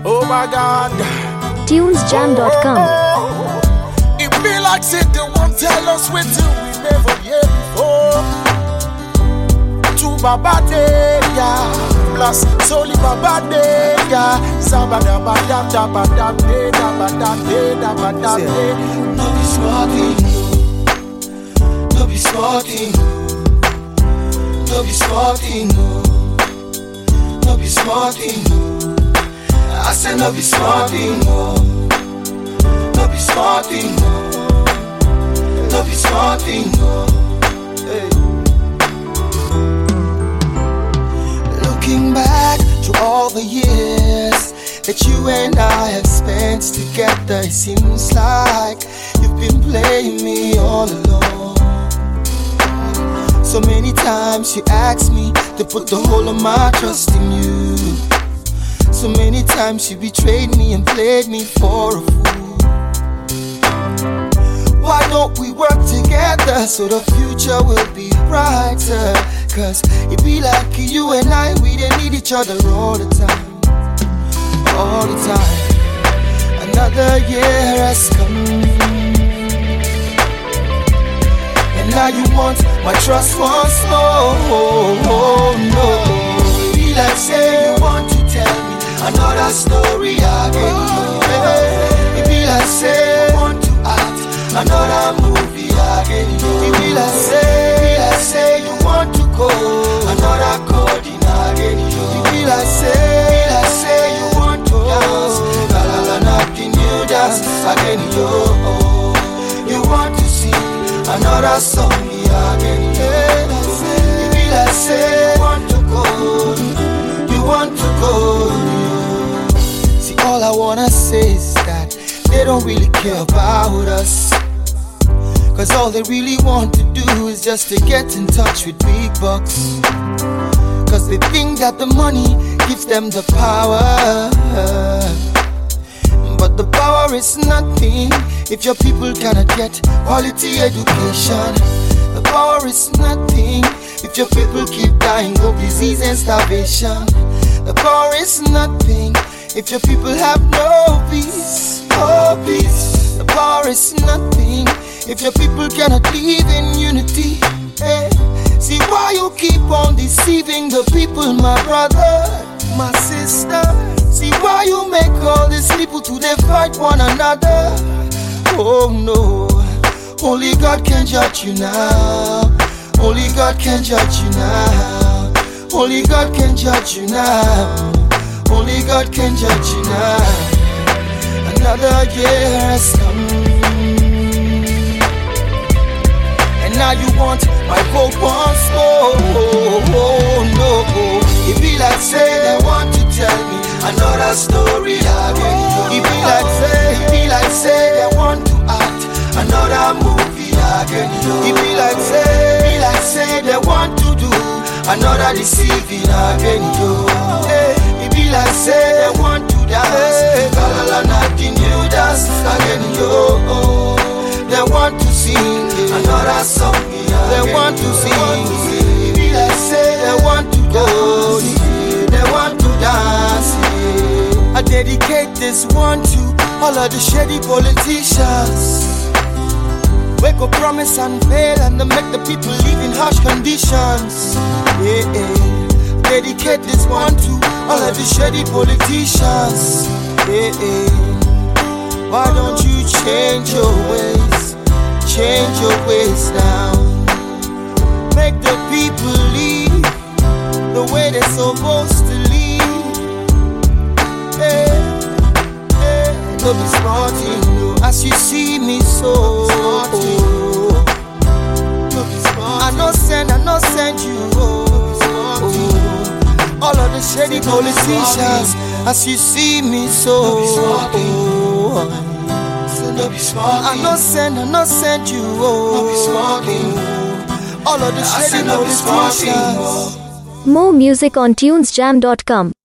Oh my God. TunesJam.com. It be like say they won't tell us what we never hear before. To Baba Day, yeah. Plus Soli Baba Day, yeah. Sabada bada da bada day, da bada day, da bada day. No be smarting, no be smarting, no be smarting, no be smarting. I say no be smarting, no be smarting, no be smarting. Hey. Looking back to all the years that you and I have spent together, it seems like you've been playing me all along. So many times you asked me to put the whole of my trust in you. So many times you betrayed me and played me for a fool. Why don't we work together so the future will be brighter? Cause it be like you and I, we didn't need each other all the time. All the time. Another year has come, and now you want my trust once more. Oh, no. It be like say you want to tell me another story again. It be like say you want to act another movie again. It be like say you want to go another coding again. It be like say you want to dance, la la la, nothing new dance again. You want to sing another song again. It be like say you want to go, you want to go. See, all I wanna say is that they don't really care about us. Cause all they really want to do is just to get in touch with big bucks. Cause they think that the money gives them the power. But the power is nothing if your people cannot get quality education. The power is nothing if your people keep dying of disease and starvation. The power is nothing if your people have no peace, no peace. The power is nothing if your people cannot live in unity. Hey. See why you keep on deceiving the people, my brother, my sister. See why you make all these people to they fight one another. Oh no, only God can judge you now. Only God can judge you now. Only God can judge you now. Only God can judge you now. Another year has come, and now you want my vote once more. Oh, no. It be like say they want to tell me another story again. It be like say they want to act another movie again. It be like say they want to do another deceiving again. It be like say they want to dance, la la la, nothing new dance again. They want to sing another song. They want to sing. It be like say they want to go. They want to dance. I dedicate this one to all of the shady politicians. We go promise and fail and they make the people live in harsh conditions. Yeah. Dedicate this one to all of the shady politicians. Yeah. Why don't you change your ways? Change your ways now. Make the people live the way they're supposed to live. Hey, hey, don't be smarting, no. As you see me so. I no send you. All of the shady politicians, as you see me so. I no send you. All of the shady politicians. More music on TunesJam.com.